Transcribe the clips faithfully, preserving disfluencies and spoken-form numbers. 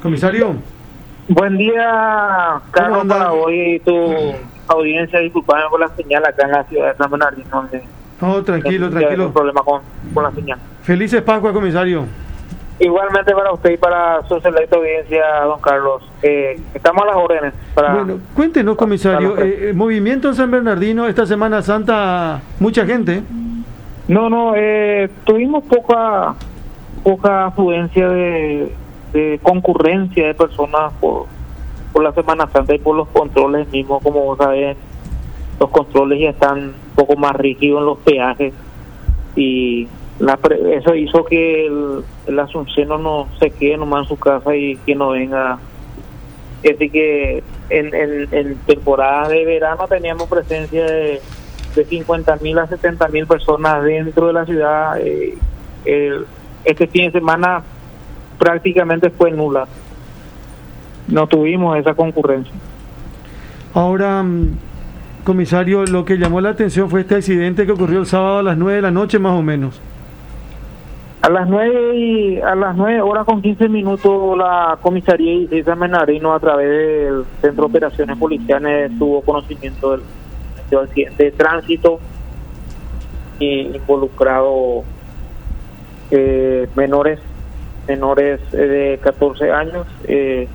Comisario. Buen día, Carlos, para hoy y tu audiencia. Disculpame por la señal acá en la ciudad de San Bernardino. No, tranquilo, tranquilo. Un problema con, con la señal. Felices Pascua, comisario. Igualmente para usted y para su selecta audiencia, don Carlos. Eh, estamos a las órdenes. Para, bueno, cuéntenos, comisario, para eh, movimiento en San Bernardino esta Semana Santa, mucha gente. No, no, eh, tuvimos poca poca afluencia de, de concurrencia de personas por, por la Semana Santa y por los controles mismos. Como vos sabés, los controles ya están un poco más rígidos en los peajes y la pre, eso hizo que el, el asunceno no se quede nomás en su casa y que no venga. Así que en, en, en temporadas de verano teníamos presencia de, de cincuenta mil a setenta mil personas dentro de la ciudad. Eh, el, este fin de semana prácticamente fue nula. No tuvimos esa concurrencia. Ahora, comisario, lo que llamó la atención fue este accidente que ocurrió el sábado a las nueve de la noche más o menos. A las nueve y a las nueve horas con quince minutos la comisaría de San Bernardino, a través del Centro de Operaciones Policiales, tuvo conocimiento del, del accidente de tránsito y involucrado eh, menores menores eh, de catorce años. Eh,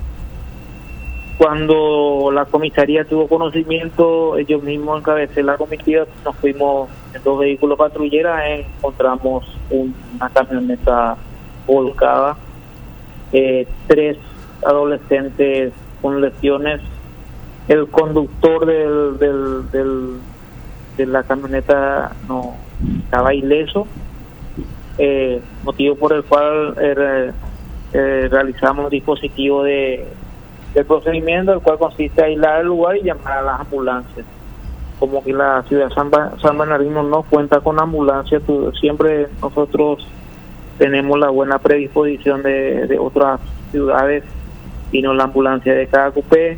cuando la comisaría tuvo conocimiento, ellos mismos encabecé la comitiva, nos fuimos en dos vehículos patrulleras, eh, encontramos una camioneta volcada, eh, tres adolescentes con lesiones, el conductor del, del, del de la camioneta no estaba ileso, eh, motivo por el cual eh, eh, realizamos dispositivo de el procedimiento, el cual consiste en aislar el lugar y llamar a las ambulancias. Como que la ciudad de San, San Bernardino no cuenta con ambulancia, tú, siempre nosotros tenemos la buena predisposición de, de otras ciudades, vino la ambulancia de Cacupé,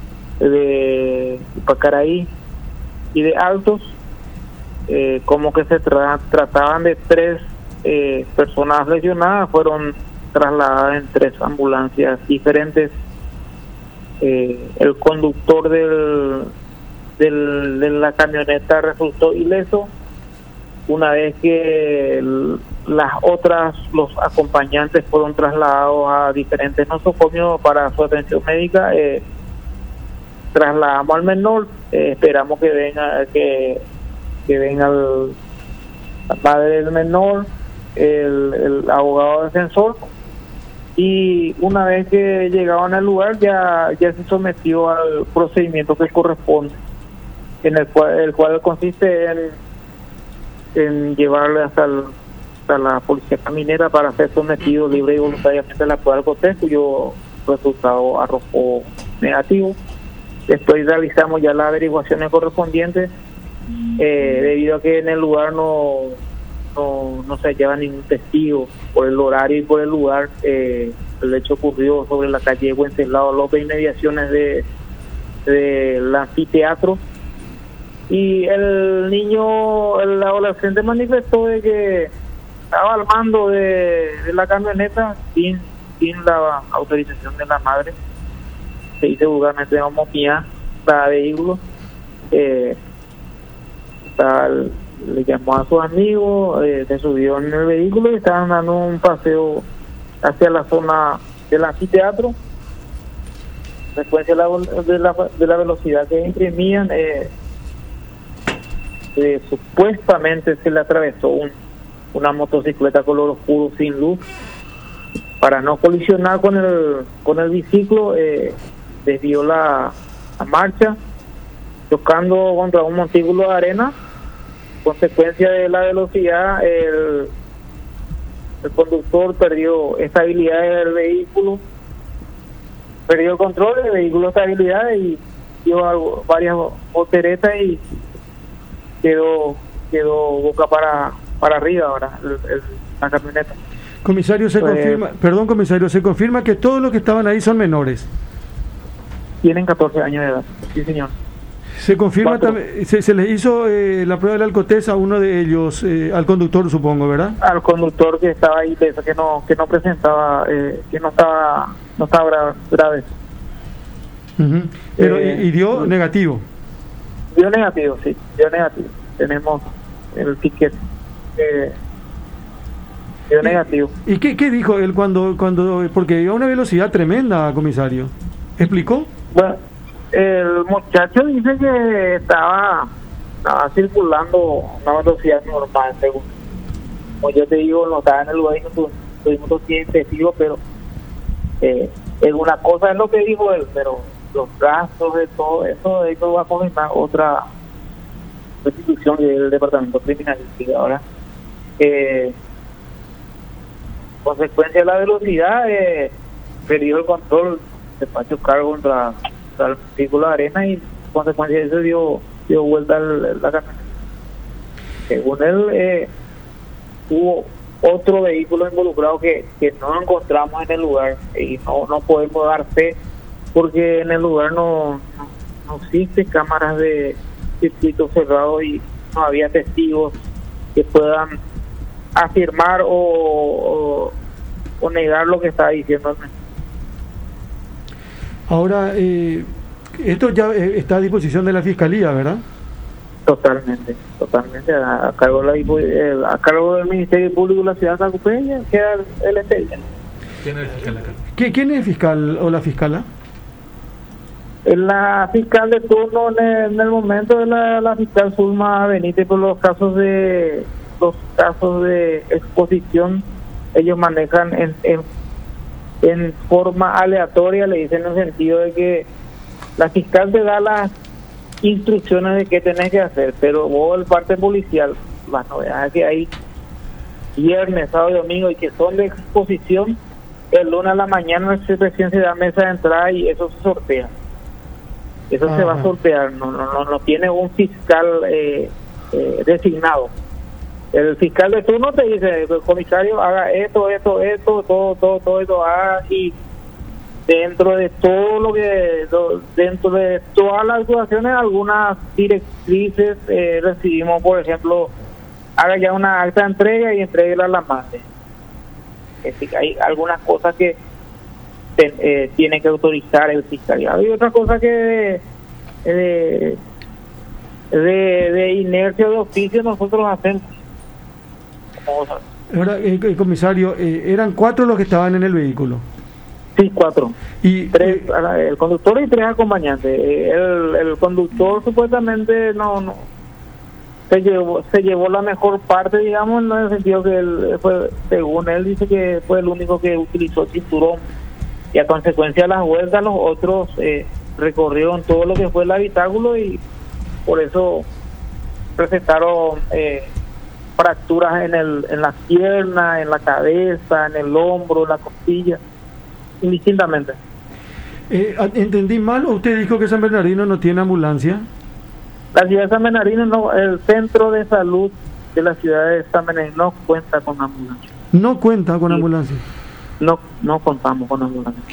de Pacaraí y de Altos, eh, como que se tra trataban de tres eh, personas lesionadas, fueron trasladadas en tres ambulancias diferentes. Eh, el conductor del, del de la camioneta resultó ileso, una vez que el, las otras, los acompañantes fueron trasladados a diferentes nosocomios para su atención médica. Eh, trasladamos al menor, eh, esperamos que venga que, que venga el, la madre del menor, el, el abogado defensor, y una vez que llegaban al lugar ya ya se sometió al procedimiento que corresponde, en el cual el cual consiste en, en llevarle hasta, el, hasta la policía caminera para ser sometido libre y voluntariamente a la prueba del cotejo, cuyo resultado arrojó negativo. Después realizamos ya las averiguaciones correspondientes, eh, debido a que en el lugar no No, no se hallaba ningún testigo por el horario y por el lugar. Eh, el hecho ocurrió sobre la calle Wenceslao López, inmediaciones de del anfiteatro, y el niño, el adolescente manifestó de que estaba al mando de, de la camioneta sin sin la autorización de la madre. Se dice vulgarmente homopía para vehículos. Eh, tal le llamó a sus amigos, eh, se subió en el vehículo y estaban dando un paseo hacia la zona del anfiteatro. Después de la, de la, de la velocidad que imprimían, eh, eh, supuestamente se le atravesó un, una motocicleta color oscuro sin luz. Para no colisionar con el con el biciclo, eh, desvió la, la marcha, chocando contra un montículo de arena. Consecuencia de la velocidad, el, el conductor perdió estabilidad del vehículo, perdió el control del vehículo, estabilidad, y dio algo, varias volteretas y quedó quedó boca para para arriba ahora el, el, la camioneta. Comisario, se pues, confirma, perdón comisario, se confirma que todos los que estaban ahí son menores. Tienen catorce años de edad, sí señor. Se confirma también, se, se les hizo eh, la prueba de la alcotesa a uno de ellos, eh, al conductor supongo, ¿verdad? Al conductor que estaba ahí, que no que no presentaba, eh, que no estaba no estaba grave. grave. Uh-huh. Pero eh, y, y dio negativo. Dio negativo, sí, dio negativo. Tenemos el ticket. Eh, dio ¿Y, negativo. ¿Y qué, qué dijo él cuando cuando porque iba a una velocidad tremenda, comisario? ¿Explicó? Bueno, el muchacho dice que estaba, estaba circulando a una velocidad normal, según. Como yo te digo, no estaba en el lugar y no tuvimos los testigos, pero eh, es una cosa es lo que dijo él, pero los gastos de todo eso, eso va a confirmar otra institución del Departamento Criminalístico. Ahora, eh, consecuencia de la velocidad, eh, perdió el control, despacho cargo contra al vehículo de arena y consecuencia de eso dio, dio vuelta el, la camioneta. Según él, eh, hubo otro vehículo involucrado que, que no encontramos en el lugar y no, no podemos dar fe porque en el lugar no, no, no existe cámaras de circuito cerrado y no había testigos que puedan afirmar o, o, o negar lo que estaba diciendo el mensaje. Ahora, eh, esto ya está a disposición de la Fiscalía, ¿verdad? Totalmente, totalmente. A, a cargo de la, a cargo del Ministerio Público de la Ciudad de Sacupeña queda el expediente. ¿Quién es el fiscal acá? ¿Qué, ¿Quién es el fiscal o la fiscala? La fiscal de turno en el, en el momento de la, la fiscal Zulma Benítez, por los casos de los casos de exposición, ellos manejan en, en en forma aleatoria, le dicen en el sentido de que la fiscal te da las instrucciones de qué tenés que hacer, pero vos, el parte policial, las novedades que hay viernes, sábado y domingo y que son de exposición, el lunes a la mañana recién se da mesa de entrada y eso se sortea. Eso Ajá. se va a sortear, no no no, no tiene un fiscal eh, eh, designado. El fiscal de turno te dice, el comisario haga esto, esto, esto, todo, todo, todo esto, haga, y dentro de todo lo que, dentro de todas las actuaciones, algunas directrices eh, recibimos, por ejemplo, haga ya una acta de entrega y entréguela a la madre. Es decir, hay algunas cosas que te, eh, tiene que autorizar el fiscaliado y otra cosa que eh, de, de inercia de oficio nosotros hacemos. Ahora, eh, eh, comisario, eh, eran cuatro los que estaban en el vehículo. Sí, cuatro. Y tres, eh, el conductor y tres acompañantes. El, el conductor supuestamente no, no se llevó se llevó la mejor parte, digamos, en el sentido que él fue, según él dice que fue el único que utilizó cinturón y a consecuencia de las vueltas los otros eh, recorrieron todo lo que fue el habitáculo y por eso presentaron eh, fracturas en el en las piernas, en la cabeza, en el hombro, en la costilla, indistintamente. Eh, ¿Entendí mal o usted dijo que San Bernardino no tiene ambulancia? La ciudad de San Bernardino, no, el centro de salud de la ciudad de San Bernardino no cuenta con ambulancia. No cuenta con sí. ambulancia. No, no contamos con ambulancia.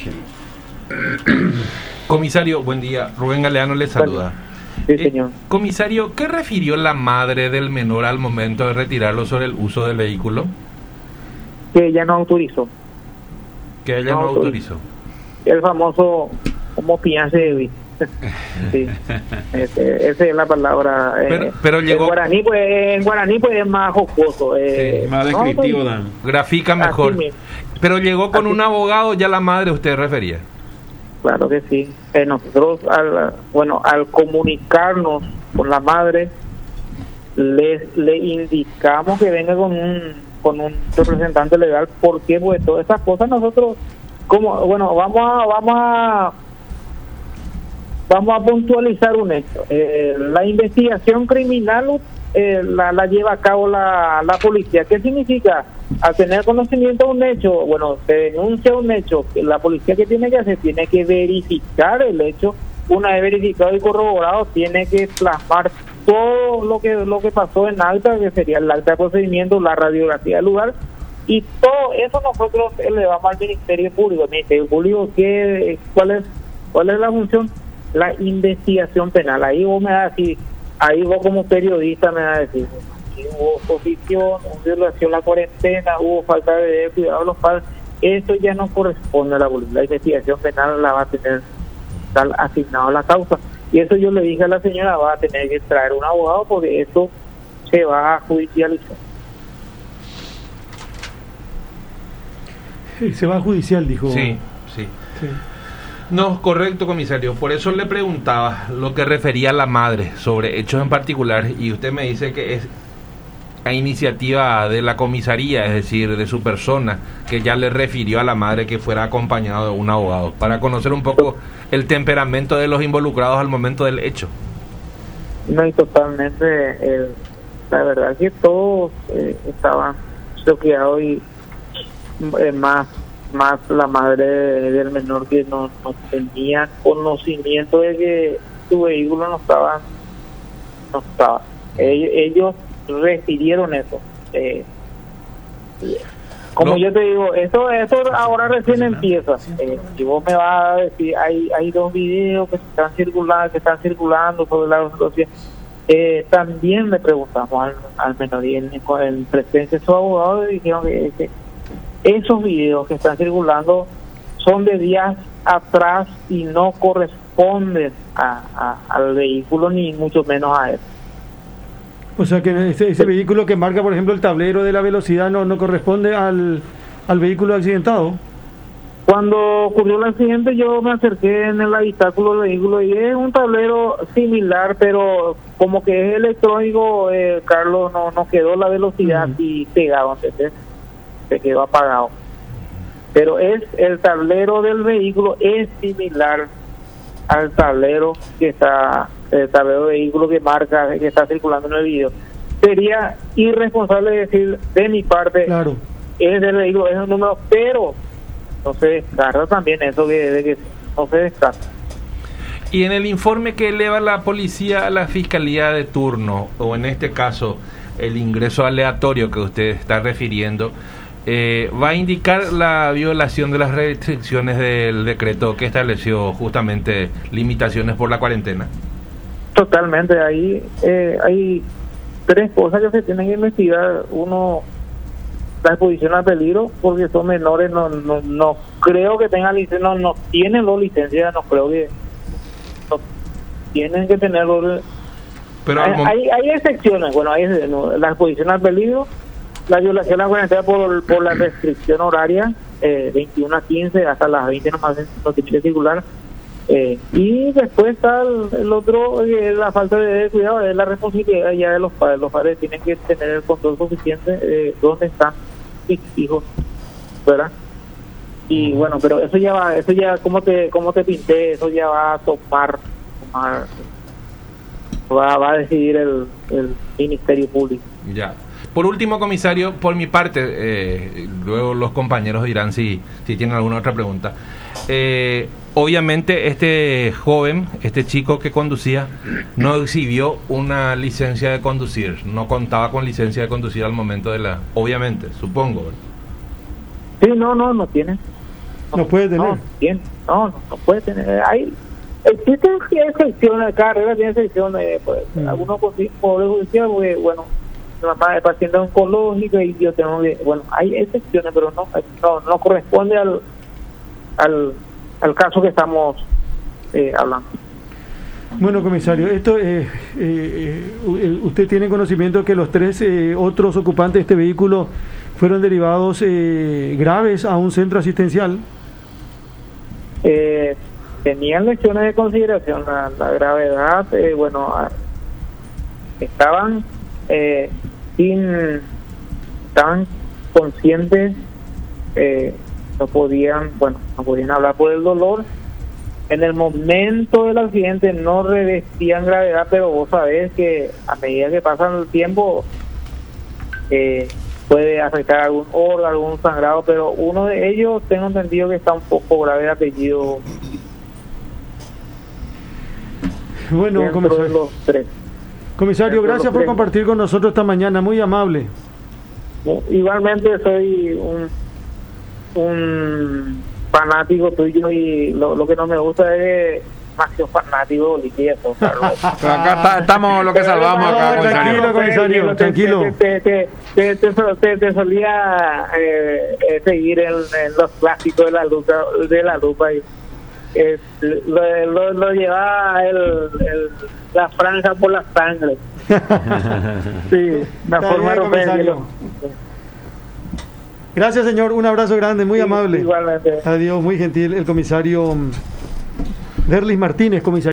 Comisario, buen día. Rubén Galeano le saluda. Sí, señor. Eh, comisario, ¿qué refirió la madre del menor al momento de retirarlo sobre el uso del vehículo? Que ella no autorizó. Que ella no, no autorizó. El famoso, como piense de sí, ese, esa es la palabra. Pero, eh, pero llegó. En guaraní, pues, en guaraní, pues es más jocoso. Eh, sí, más descriptivo, no, Dan. Grafica mejor. Pero llegó con así. Un abogado, ya la madre usted refería. Claro que sí. Eh, nosotros, al, bueno, al comunicarnos con la madre, le, le indicamos que venga con un con un representante legal. ¿Por qué? Pues todas esas cosas nosotros, como, bueno, vamos a, vamos a vamos a puntualizar un hecho. Eh, la investigación criminal eh, la, la lleva a cabo la, la policía. ¿Qué significa? Al tener conocimiento de un hecho, bueno, se denuncia un hecho, que la policía que tiene que hacer, tiene que verificar el hecho. Una vez verificado y corroborado, tiene que plasmar todo lo que lo que pasó en acta, que sería el acta de procedimiento, la radiografía del lugar, y todo eso nosotros elevamos al Ministerio Público. El Ministerio Público, ¿qué, cuál es cuál es la función? la investigación penal. Ahí vos me vas a decir, ahí vos como periodista me vas a decir, hubo oposición, hubo violación a la cuarentena, hubo falta de cuidado a los padres. Eso ya no corresponde a la policía. La investigación penal la va a tener tal asignado a la causa. Y eso yo le dije a la señora, va a tener que traer un abogado porque eso se va a judicializar. Se va a judicial, dijo. Sí, sí. Sí. No, correcto, comisario. Por eso le preguntaba lo que refería a la madre sobre hechos en particular, y usted me dice que es a iniciativa de la comisaría, es decir, de su persona, que ya le refirió a la madre que fuera acompañado de un abogado, para conocer un poco el temperamento de los involucrados al momento del hecho. No, y totalmente, eh, la verdad que todos eh, estaban choqueados y eh, más más la madre del menor, que no, no tenía conocimiento de que su vehículo no estaba no estaba ellos, ellos refirieron eso. Eh, como no. Yo te digo, esto, esto ahora recién empieza. Eh, y vos me vas a decir, hay hay dos videos que están circulando, que están circulando sobre la situación. Eh, también le preguntamos al, al menor y en, en presencia de su abogado dijeron que, que esos videos que están circulando son de días atrás y no corresponden a, a, al vehículo, ni mucho menos a él. O sea que ese, ese vehículo que marca, por ejemplo, el tablero de la velocidad no, no corresponde al, al vehículo accidentado. Cuando ocurrió el accidente yo me acerqué en el habitáculo del vehículo y es un tablero similar, pero como que es electrónico, eh, Carlos, no, no quedó la velocidad uh-huh. y pegado, ¿entendés? Se quedó apagado. Pero es el tablero del vehículo es similar al tablero que está, el tablero del vehículo que marca, que está circulando en el video. Sería irresponsable decir de mi parte, claro, es del vehículo, es un número, pero no se descarta también eso que, de que no se descarta. Y en el informe que eleva la policía a la fiscalía de turno, o en este caso el ingreso aleatorio que usted está refiriendo, eh, va a indicar la violación de las restricciones del decreto que estableció justamente limitaciones por la cuarentena. Totalmente, ahí eh, hay tres cosas que se tienen que investigar. Uno, la exposición a peligro, porque son menores, no no, no creo que tengan licencia, no, no tienen los licencias, no creo que no tienen que tenerlo. Pero hay, hay, hay excepciones, bueno, hay no, la exposición al peligro, la violación a la cuarentena por, por la restricción horaria, eh, veintiuno a quince, hasta las veinte nomás no tiene que circular, eh, y después está el, el otro, eh, la falta de cuidado, es la responsabilidad ya de los padres. Los padres tienen que tener el control suficiente de dónde están sus hijos, ¿verdad? Y bueno, pero eso ya va, eso ya, como te como te pinté, eso ya va a tomar, tomar va, va a decidir el, el Ministerio Público. Ya. Por último, comisario, por mi parte, eh, luego los compañeros dirán si, si tienen alguna otra pregunta. Eh, obviamente este joven, este chico que conducía, no exhibió una licencia de conducir, no contaba con licencia de conducir al momento de la... Obviamente, supongo. Sí, no, no, no tiene. No, no puede tener. No, tiene, no, no, no puede tener. Hay, existen excepciones, cada carrera tiene excepciones, pues, mm. algunos poderes judiciales, porque, bueno, mi mamá es paciente oncológica y yo tengo que, bueno, hay excepciones, pero no no, no corresponde al al al caso que estamos eh, hablando. Bueno, comisario, esto eh, eh, usted tiene conocimiento que los tres eh, otros ocupantes de este vehículo fueron derivados eh, graves a un centro asistencial. Eh, tenían lesiones de consideración, la, la gravedad, eh, bueno, estaban eh, sin, estaban conscientes, eh, no podían, bueno, no podían hablar por el dolor. En el momento del accidente no revestían gravedad, pero vos sabés que a medida que pasa el tiempo eh, puede afectar algún órgano, algún sangrado, pero uno de ellos tengo entendido que está un poco grave de apellido. Bueno, comisario, los tres. comisario gracias por compartir con nosotros esta mañana, muy amable. Igualmente soy un un fanático tuyo y lo, lo que no me gusta es que demasiado fanático de boliche y eso, Carlos. Pero acá está- estamos lo que salvamos acá, No, comisario. tranquilo, comisario, tranquilo. Te, te, te, te, te, te- te solía eh, eh, seguir en, en los clásicos de la lupa, de la lupa y eh, lo, lo, lo llevaba el, el, la franja por la sangre. Sí, la Está forma bien, de comisario. Gracias, señor. Un abrazo grande, muy Sí, amable. igualmente. Adiós, muy gentil. El comisario mm, Derlis Martínez, comisario.